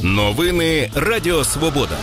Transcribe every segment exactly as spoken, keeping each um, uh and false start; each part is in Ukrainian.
Новини Радіо Свобода.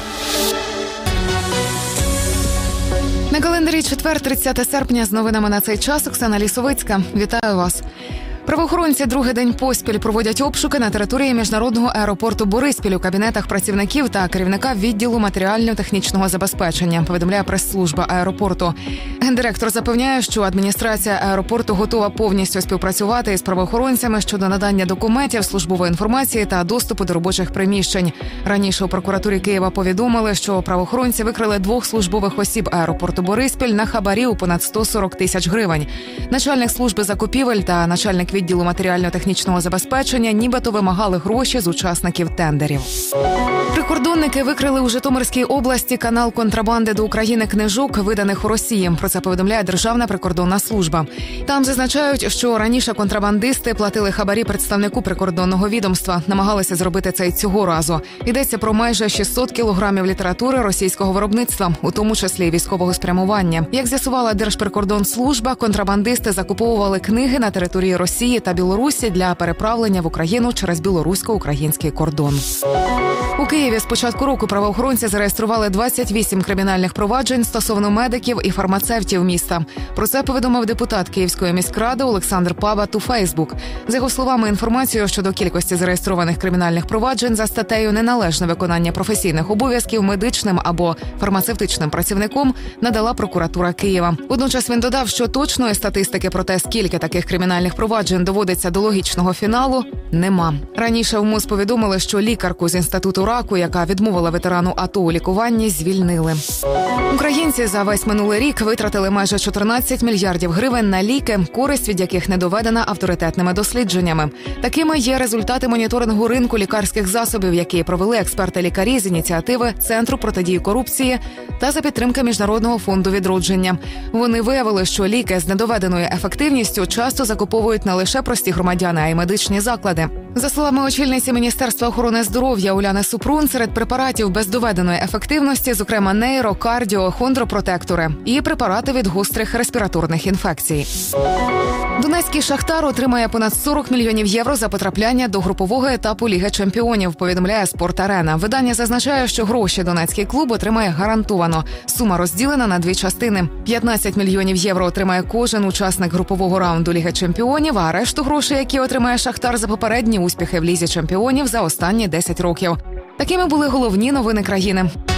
На календарі четвер, тридцяте серпня, з новинами на цей час Оксана Лісовицька. Вітаю вас. Правоохоронці другий день поспіль проводять обшуки на території міжнародного аеропорту Бориспіль у кабінетах працівників та керівника відділу матеріально-технічного забезпечення, повідомляє прес-служба аеропорту. Гендиректор запевняє, що адміністрація аеропорту готова повністю співпрацювати із правоохоронцями щодо надання документів, службової інформації та доступу до робочих приміщень. Раніше у прокуратурі Києва повідомили, що правоохоронці викрили двох службових осіб аеропорту Бориспіль на хабарі у понад сто сорок тисяч гривень. Начальник служби закупівель та начальник відділу матеріально-технічного забезпечення нібито вимагали гроші з учасників тендерів. Прикордонники викрили у Житомирській області канал контрабанди до України книжок, виданих у Росії. Про це повідомляє Державна прикордонна служба. Там зазначають, що раніше контрабандисти платили хабарі представнику прикордонного відомства. Намагалися зробити це й цього разу. Йдеться про майже шістсот кілограмів літератури російського виробництва, у тому числі й військового спрямування. Як з'ясувала Держприкордонслужба, контрабандисти закуповували книги на території Росії та Білорусі для переправлення в Україну через білорусько-український кордон. У Києві з початку року правоохоронці зареєстрували двадцять вісім кримінальних проваджень стосовно медиків і фармацевтів міста. Про це повідомив депутат Київської міськради Олександр Пабат у Фейсбук. За його словами, інформацію щодо кількості зареєстрованих кримінальних проваджень за статтею «Неналежне виконання професійних обов'язків медичним або фармацевтичним працівником» надала прокуратура Києва. Водночас він додав, що точної статистики про те, скільки таких кримінальних проваджень доводиться до логічного фіналу, нема. Раніше в МОЗ повідомили, що лікарку з інституту раку, яка відмовила ветерану АТО у лікуванні, звільнили. Українці за весь минулий рік витратили майже чотирнадцять мільярдів гривень на ліки, користь від яких не доведена авторитетними дослідженнями. Такими є результати моніторингу ринку лікарських засобів, які провели експерти-лікарі з ініціативи Центру протидії корупції та за підтримки Міжнародного фонду відродження. Вони виявили, що ліки з недоведеною ефективністю часто закуповують не лише прості громадяни, а й медичні заклади. За словами очільниці Міністерства охорони здоров'я Уляни Супрун, серед препаратів без доведеної ефективності, зокрема нейро, кардіо, хондропротектори і препарати від гострих респіраторних інфекцій. Донецький «Шахтар» отримає понад сорок мільйонів євро за потрапляння до групового етапу Ліги чемпіонів, повідомляє «Спорт-Арена». Видання зазначає, що гроші донецький клуб отримає гарантовано. Сума розділена на дві частини. п'ятнадцять мільйонів євро отримає кожен учасник групового раунду Ліги чемпіонів, а решту грошей, які отримає «Шахтар» за попередні успіхи в Лізі чемпіонів за останні десять років. Такими були головні новини країни.